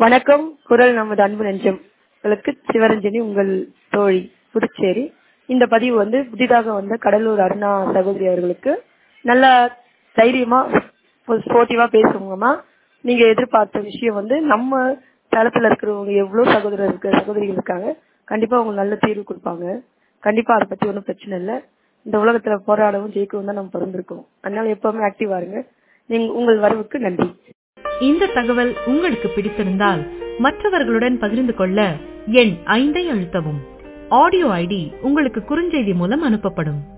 வணக்கம். குரல் நமது அன்பு நெஞ்சங்களுக்கு சிவரஞ்சனி உங்கள் தோழி புதுச்சேரி. இந்த பதிவு புதிதாக வந்த கடலூர் அருணா சகோதரி அவர்களுக்கு நல்லா தைரியமா ஸ்போர்ட்டிவா பேசுவோங்கம்மா. நீங்க எதிர்பார்த்த விஷயம் நம்ம தளத்துல இருக்கிறவங்க எவ்வளவு சகோதரிகள் இருக்காங்க. கண்டிப்பா அவங்க நல்ல தீர்வு கொடுப்பாங்க. கண்டிப்பா அதை பத்தி ஒன்றும் பிரச்சனை இல்லை. இந்த உலகத்துல போராடவும் ஜெயிக்கவும் தான் நம்ம பிறந்திருக்கோம். அதனால எப்பவுமே ஆக்டிவா இருங்க. உங்கள் வரவுக்கு நன்றி. இந்த தகவல் உங்களுக்கு பிடித்திருந்தால் மற்றவர்களுடன் பகிர்ந்து கொள்ள எண் 5 அழுத்தவும். ஆடியோ ஐடி உங்களுக்கு குறுஞ்செய்தி மூலம் அனுப்பப்படும்.